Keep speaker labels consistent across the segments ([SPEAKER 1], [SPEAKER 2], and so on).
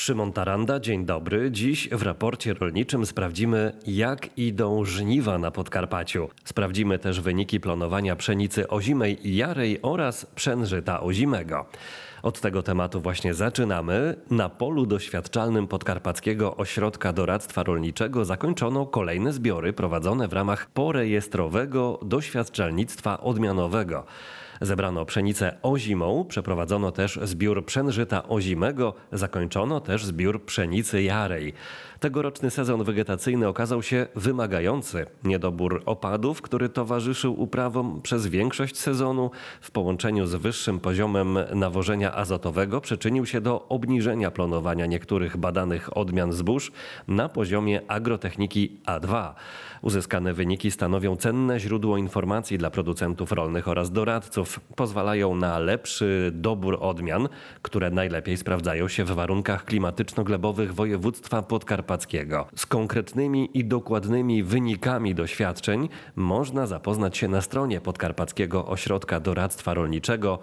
[SPEAKER 1] Szymon Taranda, dzień dobry. Dziś w raporcie rolniczym sprawdzimy, jak idą żniwa na Podkarpaciu. Sprawdzimy też wyniki planowania pszenicy ozimej i jarej oraz pszenżyta ozimego. Od tego tematu właśnie zaczynamy. Na polu doświadczalnym Podkarpackiego Ośrodka Doradztwa Rolniczego zakończono kolejne zbiory prowadzone w ramach porejestrowego doświadczalnictwa odmianowego. Zebrano pszenicę ozimą, przeprowadzono też zbiór pszenżyta ozimego, zakończono też zbiór pszenicy jarej. Tegoroczny sezon wegetacyjny okazał się wymagający. Niedobór opadów, który towarzyszył uprawom przez większość sezonu, w połączeniu z wyższym poziomem nawożenia azotowego przyczynił się do obniżenia planowania niektórych badanych odmian zbóż na poziomie agrotechniki A2. Uzyskane wyniki stanowią cenne źródło informacji dla producentów rolnych oraz doradców. Pozwalają na lepszy dobór odmian, które najlepiej sprawdzają się w warunkach klimatyczno-glebowych województwa podkarpackiego. Z konkretnymi i dokładnymi wynikami doświadczeń można zapoznać się na stronie Podkarpackiego Ośrodka Doradztwa Rolniczego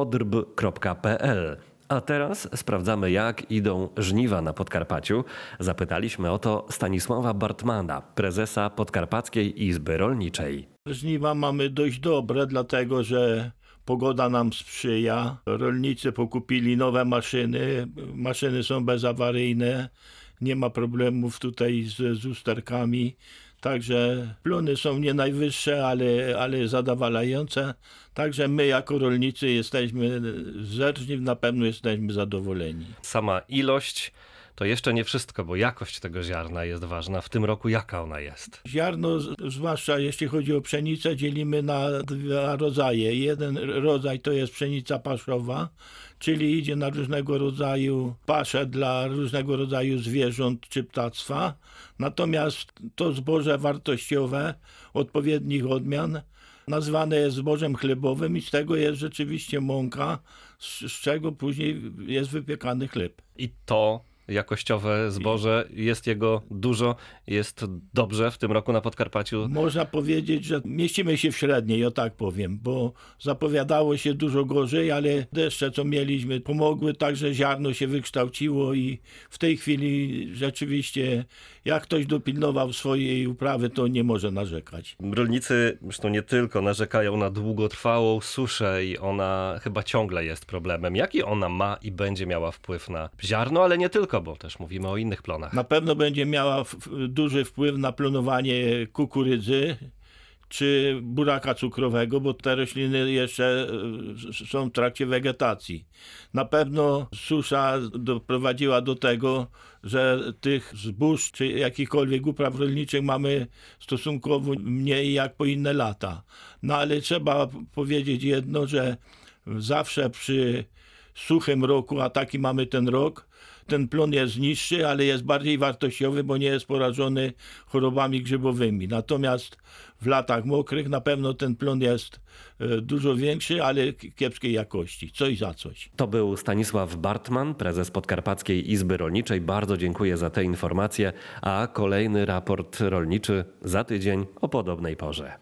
[SPEAKER 1] podrb.pl. A teraz sprawdzamy, jak idą żniwa na Podkarpaciu. Zapytaliśmy o to Stanisława Bartmana, prezesa Podkarpackiej Izby Rolniczej.
[SPEAKER 2] Żniwa mamy dość dobre, dlatego że pogoda nam sprzyja. Rolnicy pokupili nowe maszyny. Maszyny są bezawaryjne. Nie ma problemów tutaj z usterkami. Także plony są nie najwyższe, ale zadowalające. Także my jako rolnicy jesteśmy zerżniw, na pewno jesteśmy zadowoleni.
[SPEAKER 1] Sama ilość to jeszcze nie wszystko, bo jakość tego ziarna jest ważna. W tym roku jaka ona jest?
[SPEAKER 2] Ziarno, zwłaszcza jeśli chodzi o pszenicę, dzielimy na dwa rodzaje. Jeden rodzaj to jest pszenica paszowa, czyli idzie na różnego rodzaju pasze dla różnego rodzaju zwierząt czy ptactwa. Natomiast to zboże wartościowe odpowiednich odmian nazwane jest zbożem chlebowym i z tego jest rzeczywiście mąka, z czego później jest wypiekany chleb.
[SPEAKER 1] I to jakościowe zboże, jest jego dużo, jest dobrze w tym roku na Podkarpaciu?
[SPEAKER 2] Można powiedzieć, że mieścimy się w średniej, o tak powiem, bo zapowiadało się dużo gorzej, ale deszcze, co mieliśmy, pomogły, także ziarno się wykształciło i w tej chwili rzeczywiście, jak ktoś dopilnował swojej uprawy, to nie może narzekać.
[SPEAKER 1] Rolnicy zresztą nie tylko narzekają na długotrwałą suszę i ona chyba ciągle jest problemem. Jaki ona ma i będzie miała wpływ na ziarno, ale nie tylko, bo też mówimy o innych plonach.
[SPEAKER 2] Na pewno będzie miała duży wpływ na planowanie kukurydzy czy buraka cukrowego, bo te rośliny jeszcze są w trakcie wegetacji. Na pewno susza doprowadziła do tego, że tych zbóż czy jakichkolwiek upraw rolniczych mamy stosunkowo mniej jak po inne lata. No ale trzeba powiedzieć jedno, że zawsze przy suchym roku, a taki mamy ten rok, ten plon jest niższy, ale jest bardziej wartościowy, bo nie jest porażony chorobami grzybowymi. Natomiast w latach mokrych na pewno ten plon jest dużo większy, ale kiepskiej jakości. Coś za coś.
[SPEAKER 1] To był Stanisław Bartman, prezes Podkarpackiej Izby Rolniczej. Bardzo dziękuję za te informacje, a kolejny raport rolniczy za tydzień o podobnej porze.